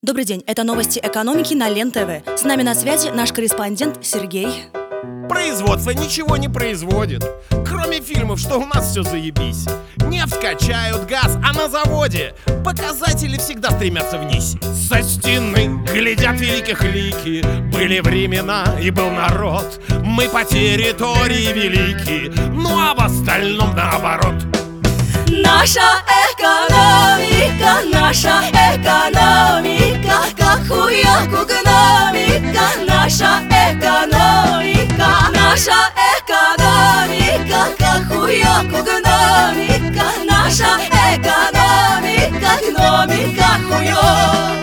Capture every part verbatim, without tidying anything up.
Добрый день, это новости экономики на Лен ТВ. С нами на связи наш корреспондент Сергей. Производство ничего не производит, кроме фильмов, что у нас все заебись. Нефть качают, газ, а на заводе показатели всегда стремятся вниз. Со стены глядят великих лики, были времена и был народ. Мы по территории велики, ну а в остальном наоборот. Наша экономика, наша экономика, как хуяку гномика. Наша экономика, наша экономика, как хуяку гномика. Наша экономика, гномика хуёк.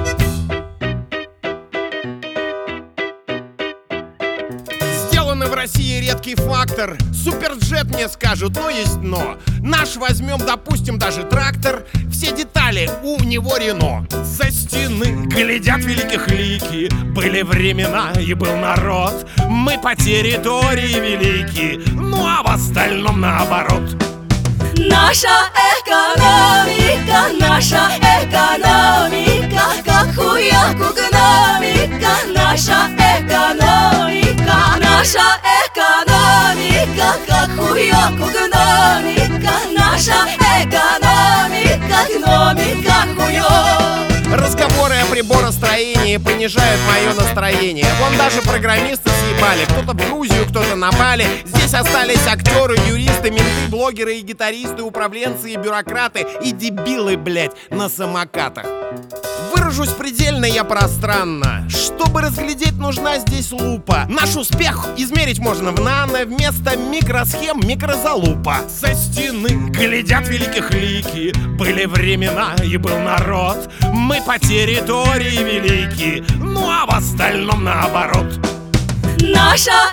В России редкий фактор. Суперджет мне скажут, но есть но. Наш возьмем, допустим, даже трактор. Все детали у него Рено. Со стены глядят великих лики, были времена и был народ. Мы по территории велики, ну а в остальном наоборот. Наша экономика, наша экономика, как хуяку гномика. Наша экономика, наша экономика, как хуяку гномика. Наша экономика, гномика хуёк. Разговоры о приборостроении понижают мое настроение. Вон даже программисты съебали. Кто-то в Грузию, кто-то на Бали. Здесь остались актеры, юристы, менты, блогеры и гитаристы, управленцы и бюрократы и дебилы, блять, на самокатах. Выражусь предельно я пространно. Чтобы разглядеть, нужна здесь лупа. Наш успех измерить можно в нано. Вместо микросхем микрозалупа. Со стены глядят великих лики, были времена и был народ. Мы по территории велики, ну а в остальном наоборот. Наша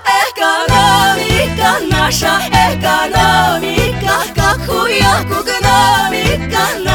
экономика, наша экономика, как хуяку гномика.